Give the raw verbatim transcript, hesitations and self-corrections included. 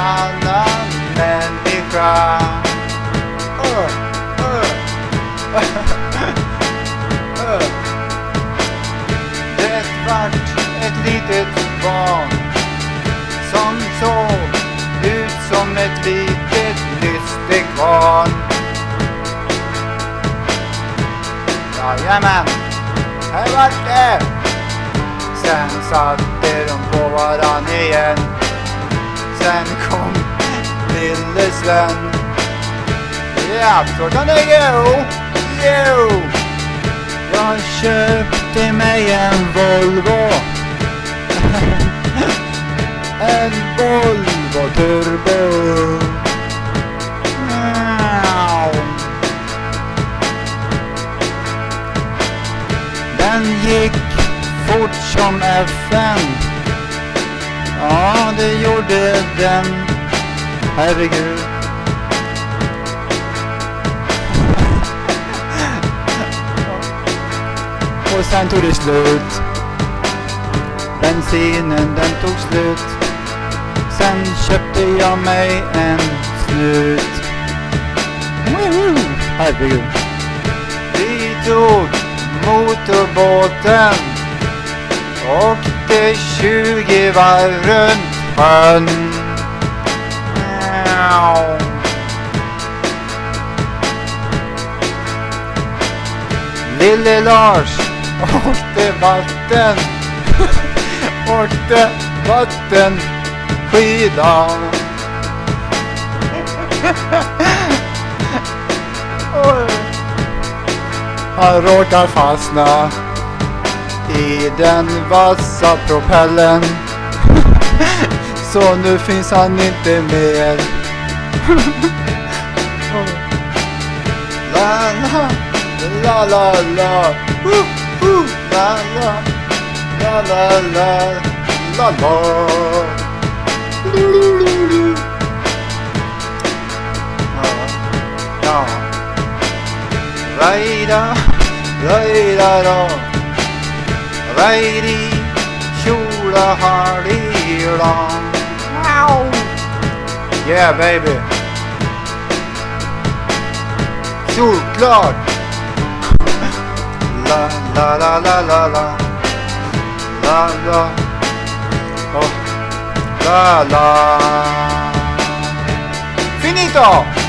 annan människa. uh, uh. uh. Det vart ett litet barn som såg ut som ett litet lystekvarn. Jajamän, här vart det. Sen satte de på varann igen. Sen kom lille Sven. Ja, så kan det gå. Jo. Jag köpte mig en Volvo. En Volvo Turbo. Den gick fort som F N. Ja, det gjorde den. Herregud. Och sen tog det slut. Bensinen den tog slut. Sen köpte jag mig en snut. Woho! Herregud. Vi tog motorbåten och det tjugo varv runt sjön. Lille Lars åkte vatten. Åkte vatten skida. Han råkar fastna i den vassa propellen. Så nu finns han inte mer. La la la la la uh, uh, la la la la la la la. Ja. Rajda, rajda då. Rajdi, tjola halila. Wow. Yeah baby. Solklart. La la la la la la. La la. Oh. La la. Finito.